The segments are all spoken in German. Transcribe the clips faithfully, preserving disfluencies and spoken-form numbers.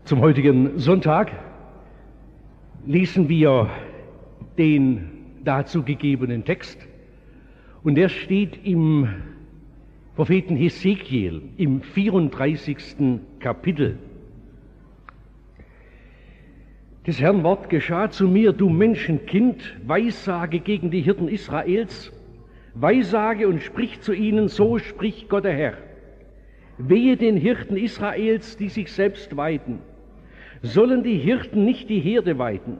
Zum heutigen Sonntag lesen wir den dazu gegebenen Text, und der steht im Propheten Hesekiel im vierunddreißigsten Kapitel. Des Herrn Wort geschah zu mir: Du Menschenkind, weissage gegen die Hirten Israels, weissage und sprich zu ihnen, so spricht Gott der Herr. Wehe den Hirten Israels, die sich selbst weiden. Sollen die Hirten nicht die Herde weiden?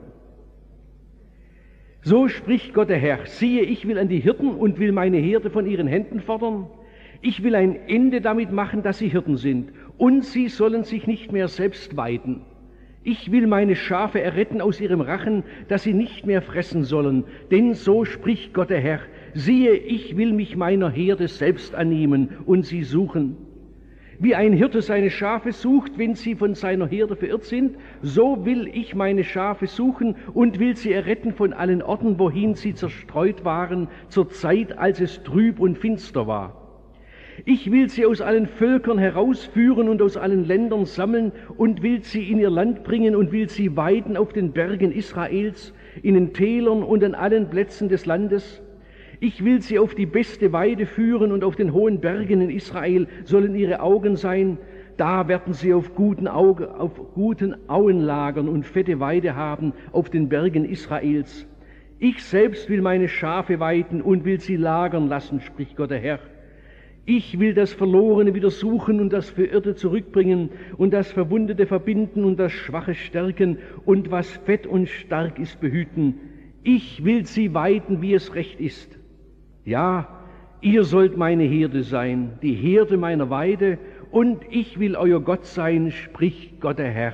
So spricht Gott der Herr: Siehe, ich will an die Hirten und will meine Herde von ihren Händen fordern. Ich will ein Ende damit machen, dass sie Hirten sind, und sie sollen sich nicht mehr selbst weiden. Ich will meine Schafe erretten aus ihrem Rachen, dass sie nicht mehr fressen sollen. Denn so spricht Gott der Herr: Siehe, ich will mich meiner Herde selbst annehmen und sie suchen. Wie ein Hirte seine Schafe sucht, wenn sie von seiner Herde verirrt sind, so will ich meine Schafe suchen und will sie erretten von allen Orten, wohin sie zerstreut waren, zur Zeit, als es trüb und finster war. Ich will sie aus allen Völkern herausführen und aus allen Ländern sammeln und will sie in ihr Land bringen und will sie weiden auf den Bergen Israels, in den Tälern und an allen Plätzen des Landes. Ich will sie auf die beste Weide führen, und auf den hohen Bergen in Israel sollen ihre Augen sein. Da werden sie auf guten, Auge, auf guten Auen lagern und fette Weide haben auf den Bergen Israels. Ich selbst will meine Schafe weiden und will sie lagern lassen, spricht Gott der Herr. Ich will das Verlorene wieder suchen und das Verirrte zurückbringen und das Verwundete verbinden und das Schwache stärken und was fett und stark ist behüten. Ich will sie weiden, wie es recht ist. Ja, ihr sollt meine Herde sein, die Herde meiner Weide, und ich will euer Gott sein, spricht Gott der Herr.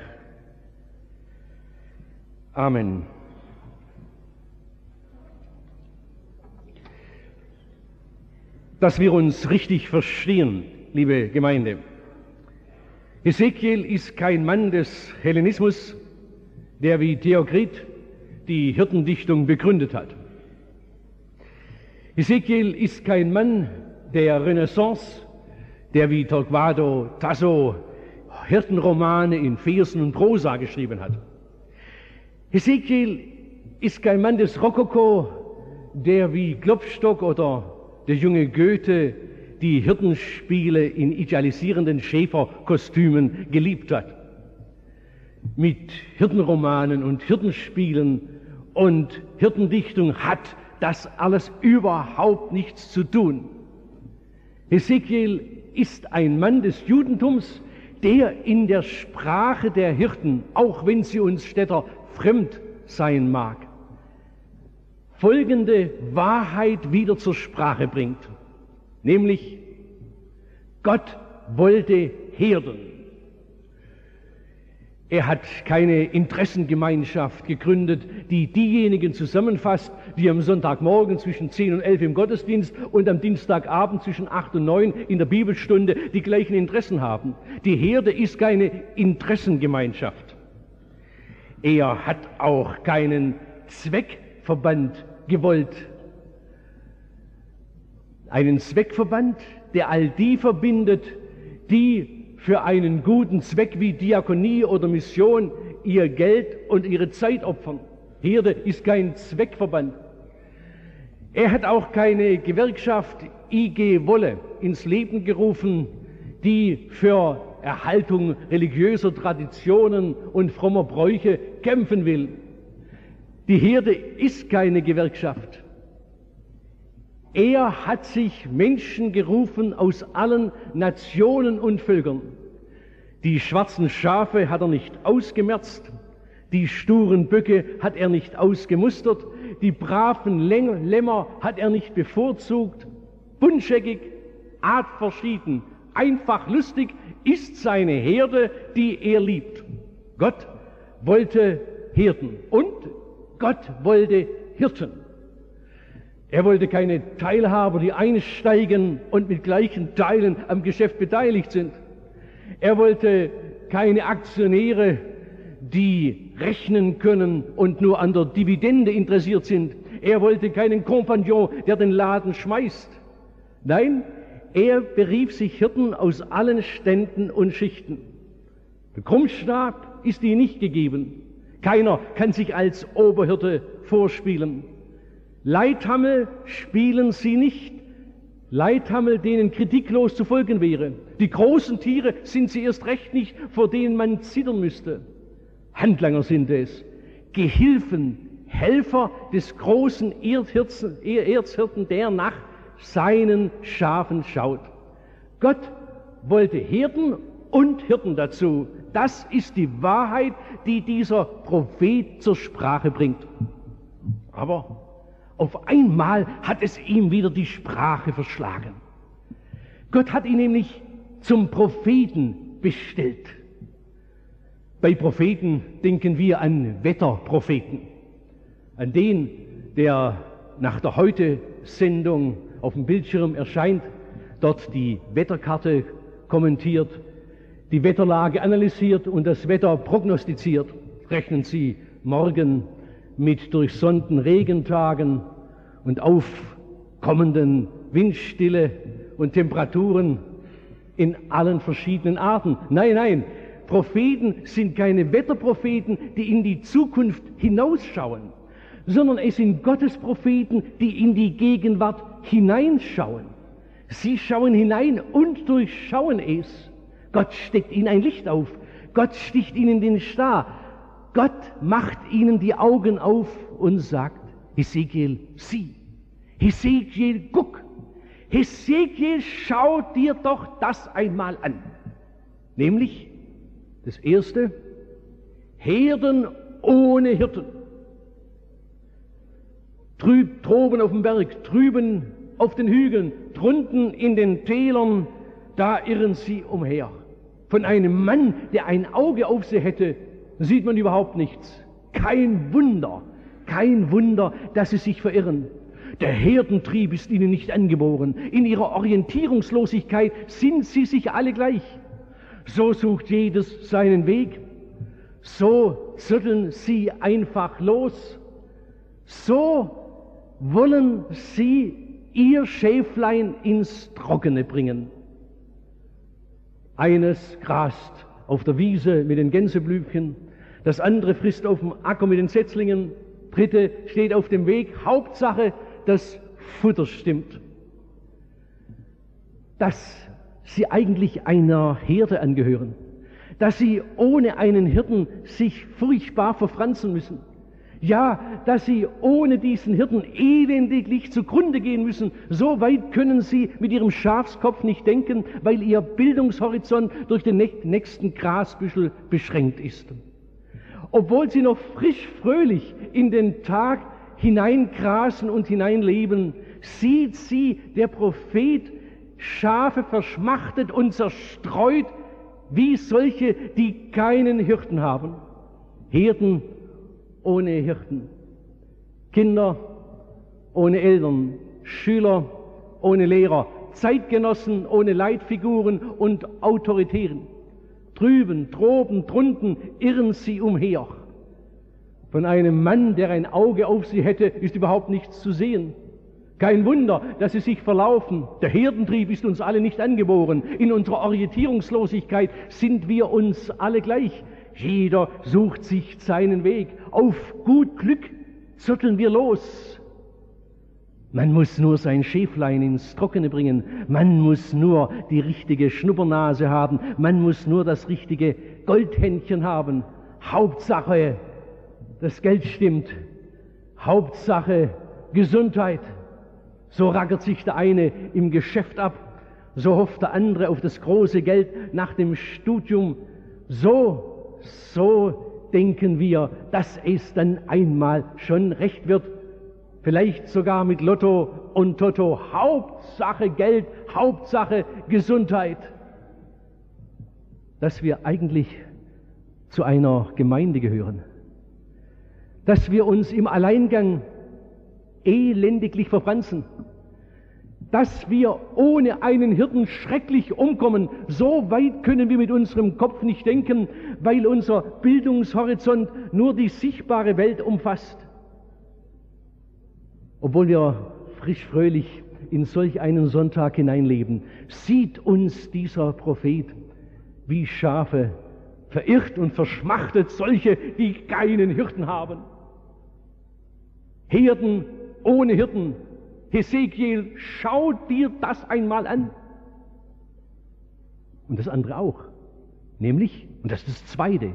Amen. Dass wir uns richtig verstehen, liebe Gemeinde. Hesekiel ist kein Mann des Hellenismus, der wie Theokrit die Hirtendichtung begründet hat. Hesekiel ist kein Mann der Renaissance, der wie Torquato Tasso Hirtenromane in Versen und Prosa geschrieben hat. Hesekiel ist kein Mann des Rokoko, der wie Klopstock oder der junge Goethe die Hirtenspiele in idealisierenden Schäferkostümen geliebt hat. Mit Hirtenromanen und Hirtenspielen und Hirtendichtung hat das alles überhaupt nichts zu tun. Hesekiel ist ein Mann des Judentums, der in der Sprache der Hirten, auch wenn sie uns Städter fremd sein mag, folgende Wahrheit wieder zur Sprache bringt, nämlich: Gott wollte Herden. Er hat keine Interessengemeinschaft gegründet, die diejenigen zusammenfasst, die am Sonntagmorgen zwischen zehn und elf im Gottesdienst und am Dienstagabend zwischen acht und neun in der Bibelstunde die gleichen Interessen haben. Die Herde ist keine Interessengemeinschaft. Er hat auch keinen Zweckverband gewollt. Einen Zweckverband, der all die verbindet, die für einen guten Zweck wie Diakonie oder Mission ihr Geld und ihre Zeit opfern. Herde ist kein Zweckverband. Er hat auch keine Gewerkschaft I G Wolle ins Leben gerufen, die für Erhaltung religiöser Traditionen und frommer Bräuche kämpfen will. Die Herde ist keine Gewerkschaft. Er hat sich Menschen gerufen aus allen Nationen und Völkern. Die schwarzen Schafe hat er nicht ausgemerzt, die sturen Böcke hat er nicht ausgemustert, die braven Lämmer hat er nicht bevorzugt. Buntscheckig, artverschieden, einfach lustig ist seine Herde, die er liebt. Gott wollte Hirten und Gott wollte Hirten. Er wollte keine Teilhaber, die einsteigen und mit gleichen Teilen am Geschäft beteiligt sind. Er wollte keine Aktionäre, die rechnen können und nur an der Dividende interessiert sind. Er wollte keinen Kompagnon, der den Laden schmeißt. Nein, er berief sich Hirten aus allen Ständen und Schichten. Der Krummstab ist ihnen nicht gegeben. Keiner kann sich als Oberhirte vorspielen. Leithammel spielen sie nicht. Leithammel, denen kritiklos zu folgen wäre. Die großen Tiere sind sie erst recht nicht, vor denen man zittern müsste. Handlanger sind es, Gehilfen, Helfer des großen Erzhirten, der nach seinen Schafen schaut. Gott wollte Hirten und Hirten dazu. Das ist die Wahrheit, die dieser Prophet zur Sprache bringt. Aber auf einmal hat es ihm wieder die Sprache verschlagen. Gott hat ihn nämlich zum Propheten bestellt. Bei Propheten denken wir an Wetterpropheten, an den, der nach der Heute-Sendung auf dem Bildschirm erscheint, dort die Wetterkarte kommentiert, die Wetterlage analysiert und das Wetter prognostiziert. Rechnen Sie morgen mit durchsonnten Regentagen und aufkommenden Windstille und Temperaturen in allen verschiedenen Arten. Nein, nein, Propheten sind keine Wetterpropheten, die in die Zukunft hinausschauen, sondern es sind Gottes Propheten, die in die Gegenwart hineinschauen. Sie schauen hinein und durchschauen es. Gott steckt ihnen ein Licht auf. Gott sticht ihnen den Star. Gott macht ihnen die Augen auf und sagt, Hesekiel, sieh. Hesekiel, guck. Hesekiel, schau dir doch das einmal an. Nämlich das erste, Herden ohne Hirten. Trüb, droben auf dem Berg, drüben auf den Hügeln, drunten in den Tälern, da irren sie umher. Von einem Mann, der ein Auge auf sie hätte, sieht man überhaupt nichts. Kein Wunder, kein Wunder, dass sie sich verirren. Der Herdentrieb ist ihnen nicht angeboren. In ihrer Orientierungslosigkeit sind sie sich alle gleich. So sucht jedes seinen Weg. So zotteln sie einfach los. So wollen sie ihr Schäflein ins Trockene bringen. Eines grast auf der Wiese mit den Gänseblümchen, das andere frisst auf dem Acker mit den Setzlingen, dritte steht auf dem Weg. Hauptsache, das Futter stimmt. Dass sie eigentlich einer Herde angehören, dass sie ohne einen Hirten sich furchtbar verfranzen müssen. Ja, dass sie ohne diesen Hirten elendiglich zugrunde gehen müssen. So weit können sie mit ihrem Schafskopf nicht denken, weil ihr Bildungshorizont durch den nächsten Grasbüschel beschränkt ist. Obwohl sie noch frisch fröhlich in den Tag hineingrasen und hineinleben, sieht sie, der Prophet, Schafe verschmachtet und zerstreut, wie solche, die keinen Hirten haben. Herden ohne Hirten, Kinder ohne Eltern, Schüler ohne Lehrer, Zeitgenossen ohne Leitfiguren und Autoritären. Drüben, droben, drunten irren sie umher. Von einem Mann, der ein Auge auf sie hätte, ist überhaupt nichts zu sehen. Kein Wunder, dass sie sich verlaufen. Der Herdentrieb ist uns alle nicht angeboren. In unserer Orientierungslosigkeit sind wir uns alle gleich. Jeder sucht sich seinen Weg. Auf gut Glück zotteln wir los. Man muss nur sein Schäflein ins Trockene bringen. Man muss nur die richtige Schnuppernase haben. Man muss nur das richtige Goldhändchen haben. Hauptsache, das Geld stimmt. Hauptsache, Gesundheit. So rackert sich der eine im Geschäft ab. So hofft der andere auf das große Geld nach dem Studium. So So denken wir, dass es dann einmal schon recht wird. Vielleicht sogar mit Lotto und Toto. Hauptsache Geld, Hauptsache Gesundheit. Dass wir eigentlich zu einer Gemeinde gehören. Dass wir uns im Alleingang elendiglich verfranzen. Dass wir ohne einen Hirten schrecklich umkommen. So weit können wir mit unserem Kopf nicht denken, weil unser Bildungshorizont nur die sichtbare Welt umfasst. Obwohl wir frisch fröhlich in solch einen Sonntag hineinleben, sieht uns dieser Prophet wie Schafe verirrt und verschmachtet solche, die keinen Hirten haben. Herden ohne Hirten. Hesekiel, schau dir das einmal an. Und das andere auch. Nämlich, und das ist das Zweite,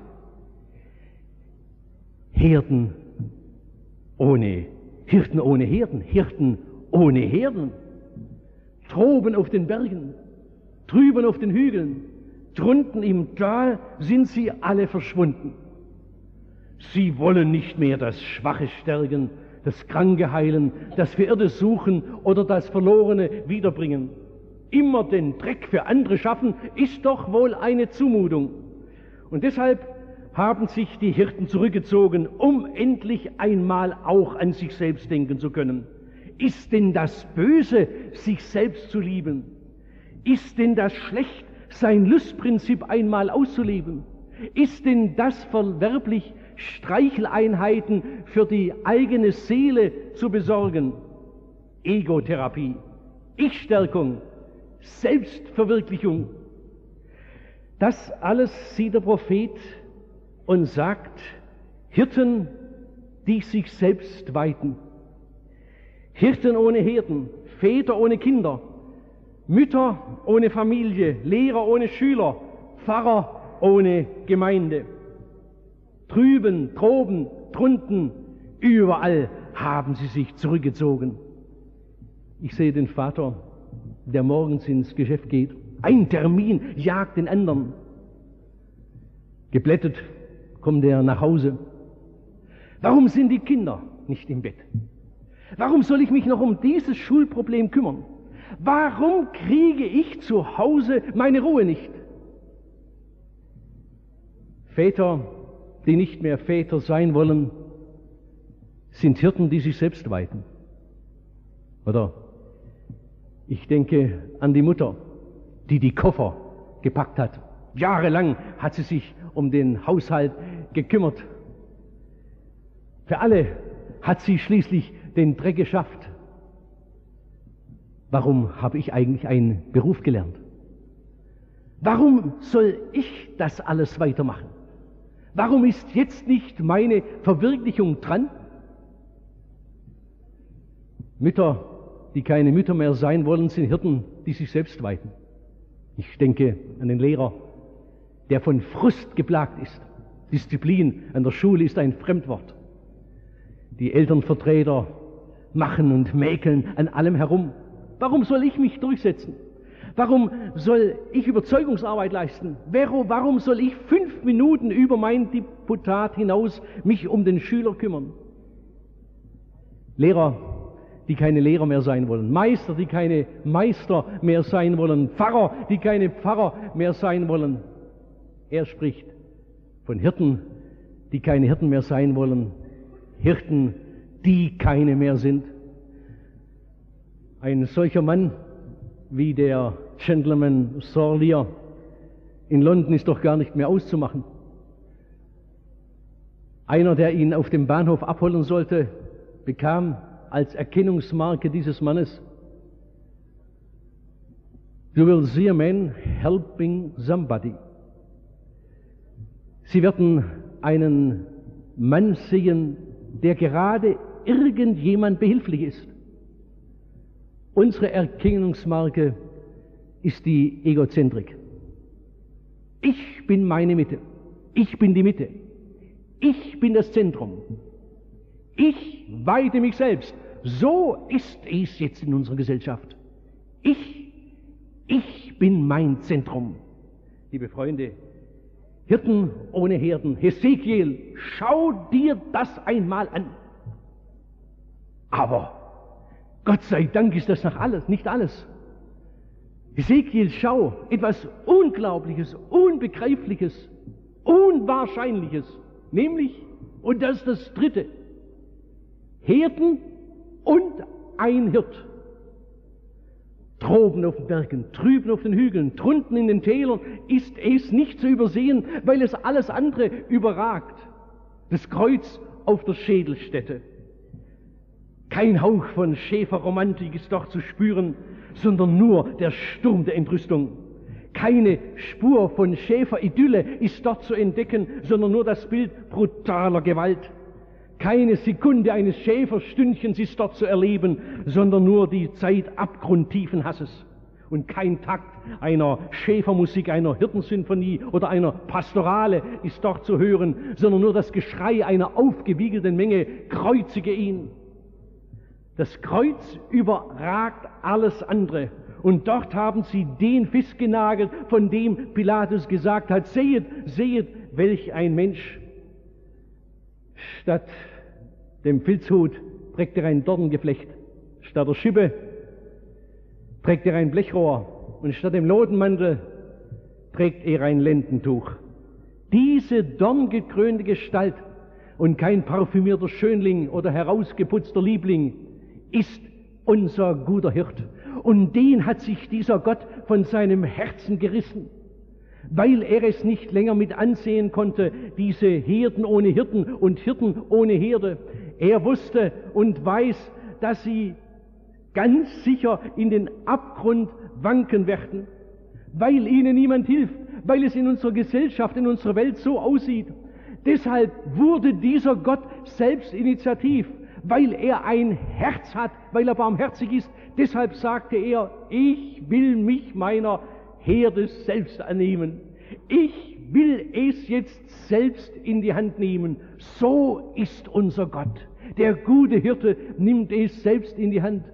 Herden ohne, Hirten ohne Herden, Hirten ohne Herden. Droben auf den Bergen, drüben auf den Hügeln, drunten im Tal sind sie alle verschwunden. Sie wollen nicht mehr das Schwache stärken, das Kranke heilen, das Verirrte suchen oder das Verlorene wiederbringen. Immer den Dreck für andere schaffen, ist doch wohl eine Zumutung. Und deshalb haben sich die Hirten zurückgezogen, um endlich einmal auch an sich selbst denken zu können. Ist denn das Böse, sich selbst zu lieben? Ist denn das schlecht, sein Lustprinzip einmal auszuleben? Ist denn das verwerblich, Streicheleinheiten für die eigene Seele zu besorgen? Egotherapie, Ich-Stärkung, Selbstverwirklichung. Das alles sieht der Prophet und sagt, Hirten, die sich selbst weiten. Hirten ohne Herden, Väter ohne Kinder, Mütter ohne Familie, Lehrer ohne Schüler, Pfarrer ohne Gemeinde. Drüben, droben, drunten, überall haben sie sich zurückgezogen. Ich sehe den Vater, der morgens ins Geschäft geht. Ein Termin jagt den anderen. Geblättet kommt er nach Hause. Warum sind die Kinder nicht im Bett? Warum soll ich mich noch um dieses Schulproblem kümmern? Warum kriege ich zu Hause meine Ruhe nicht? Väter, die nicht mehr Väter sein wollen, sind Hirten, die sich selbst weiten. Oder ich denke an die Mutter, die die Koffer gepackt hat. Jahrelang hat sie sich um den Haushalt gekümmert. Für alle hat sie schließlich den Dreck geschafft. Warum habe ich eigentlich einen Beruf gelernt? Warum soll ich das alles weitermachen? Warum ist jetzt nicht meine Verwirklichung dran? Mütter, die keine Mütter mehr sein wollen, sind Hirten, die sich selbst weiten. Ich denke an den Lehrer, der von Frust geplagt ist. Disziplin an der Schule ist ein Fremdwort. Die Elternvertreter machen und mäkeln an allem herum. Warum soll ich mich durchsetzen? Warum soll ich Überzeugungsarbeit leisten? Warum soll ich fünf Minuten über mein Deputat hinaus mich um den Schüler kümmern? Lehrer, die keine Lehrer mehr sein wollen, Meister, die keine Meister mehr sein wollen, Pfarrer, die keine Pfarrer mehr sein wollen. Er spricht von Hirten, die keine Hirten mehr sein wollen, Hirten, die keine mehr sind. Ein solcher Mann wie der Gentleman Sorlier in London ist doch gar nicht mehr auszumachen. Einer, der ihn auf dem Bahnhof abholen sollte, bekam als Erkennungsmarke dieses Mannes: You will see a man helping somebody. Sie werden einen Mann sehen, der gerade irgendjemand behilflich ist. Unsere Erkennungsmarke ist die Egozentrik. Ich bin meine Mitte. Ich bin die Mitte. Ich bin das Zentrum. Ich weite mich selbst. So ist es jetzt in unserer Gesellschaft. Ich, ich bin mein Zentrum. Liebe Freunde, Hirten ohne Herden, Hesekiel, schau dir das einmal an. Aber Gott sei Dank ist das noch alles, nicht alles. Hesekiel, schau, etwas Unglaubliches, Unbegreifliches, Unwahrscheinliches, nämlich, und das ist das Dritte, Herden und ein Hirt. Droben auf den Bergen, drüben auf den Hügeln, drunten in den Tälern ist es nicht zu übersehen, weil es alles andere überragt. Das Kreuz auf der Schädelstätte. Kein Hauch von Schäferromantik ist dort zu spüren, sondern nur der Sturm der Entrüstung. Keine Spur von Schäferidylle ist dort zu entdecken, sondern nur das Bild brutaler Gewalt. Keine Sekunde eines Schäferstündchens ist dort zu erleben, sondern nur die Zeit abgrundtiefen Hasses. Und kein Takt einer Schäfermusik, einer Hirtensymphonie oder einer Pastorale ist dort zu hören, sondern nur das Geschrei einer aufgewiegelten Menge: Kreuzige ihn! Das Kreuz überragt alles andere. Und dort haben sie den festgenagelt, von dem Pilatus gesagt hat: Sehet, sehet, welch ein Mensch! Statt dem Filzhut trägt er ein Dornengeflecht, statt der Schippe trägt er ein Blechrohr und statt dem Lodenmantel trägt er ein Lendentuch. Diese dorngekrönte Gestalt und kein parfümierter Schönling oder herausgeputzter Liebling ist unser guter Hirt. Und den hat sich dieser Gott von seinem Herzen gerissen, weil er es nicht länger mit ansehen konnte, diese Herden ohne Hirten und Hirten ohne Herde. Er wusste und weiß, dass sie ganz sicher in den Abgrund wanken werden, weil ihnen niemand hilft, weil es in unserer Gesellschaft, in unserer Welt so aussieht. Deshalb wurde dieser Gott selbst initiativ, weil er ein Herz hat, weil er barmherzig ist. Deshalb sagte er: Ich will mich meiner Herde selbst annehmen. Ich will es jetzt selbst in die Hand nehmen. So ist unser Gott. Der gute Hirte nimmt es selbst in die Hand.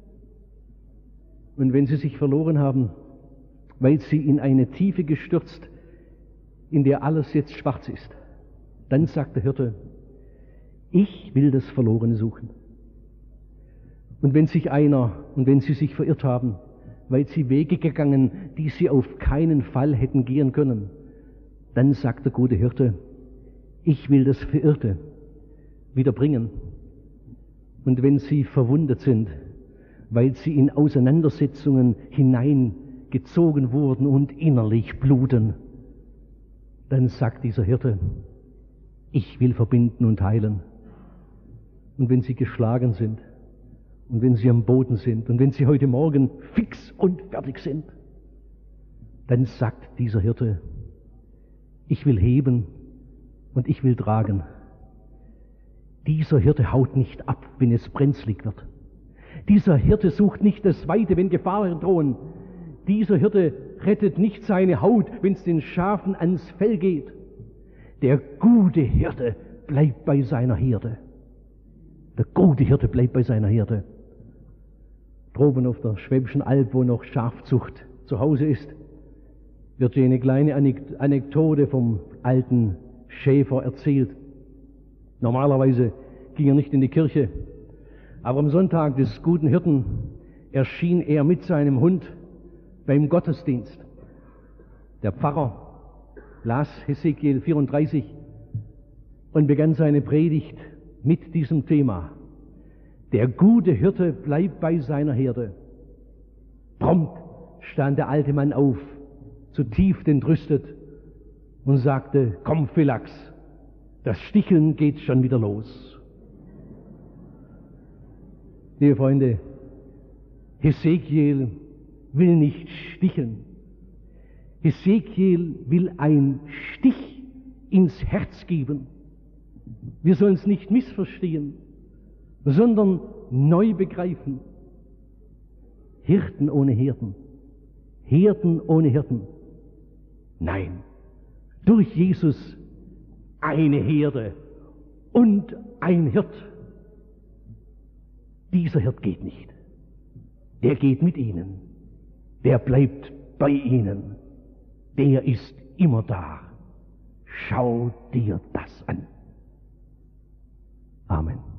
Und wenn sie sich verloren haben, weil sie in eine Tiefe gestürzt, in der alles jetzt schwarz ist, dann sagt der Hirte: Ich will das Verlorene suchen. Und wenn sich einer, und wenn sie sich verirrt haben, weil sie Wege gegangen, die sie auf keinen Fall hätten gehen können, dann sagt der gute Hirte: Ich will das Verirrte wieder bringen. Und wenn sie verwundet sind, weil sie in Auseinandersetzungen hineingezogen wurden und innerlich bluten, dann sagt dieser Hirte: Ich will verbinden und heilen. Und wenn sie geschlagen sind, und wenn sie am Boden sind, und wenn sie heute Morgen fix und fertig sind, dann sagt dieser Hirte: Ich will heben und ich will tragen. Dieser Hirte haut nicht ab, wenn es brenzlig wird. Dieser Hirte sucht nicht das Weite, wenn Gefahren drohen. Dieser Hirte rettet nicht seine Haut, wenn es den Schafen ans Fell geht. Der gute Hirte bleibt bei seiner Herde. Der gute Hirte bleibt bei seiner Herde. Droben auf der Schwäbischen Alb, wo noch Schafzucht zu Hause ist, wird hier eine kleine Anekdote vom alten Schäfer erzählt. Normalerweise ging er nicht in die Kirche, aber am Sonntag des guten Hirten erschien er mit seinem Hund beim Gottesdienst. Der Pfarrer las Hesekiel vierunddreißig und begann seine Predigt mit diesem Thema: Der gute Hirte bleibt bei seiner Herde. Prompt stand der alte Mann auf, zutiefst entrüstet, und sagte: Komm, Phylax, das Sticheln geht schon wieder los. Liebe Freunde, Hesekiel will nicht sticheln. Hesekiel will ein Stich ins Herz geben. Wir sollen es nicht missverstehen, sondern neu begreifen. Hirten ohne Herden, Herden ohne Hirten. Nein, durch Jesus eine Herde und ein Hirt. Dieser Hirt geht nicht. Der geht mit ihnen. Der bleibt bei ihnen. Der ist immer da. Schau dir das an. Amen.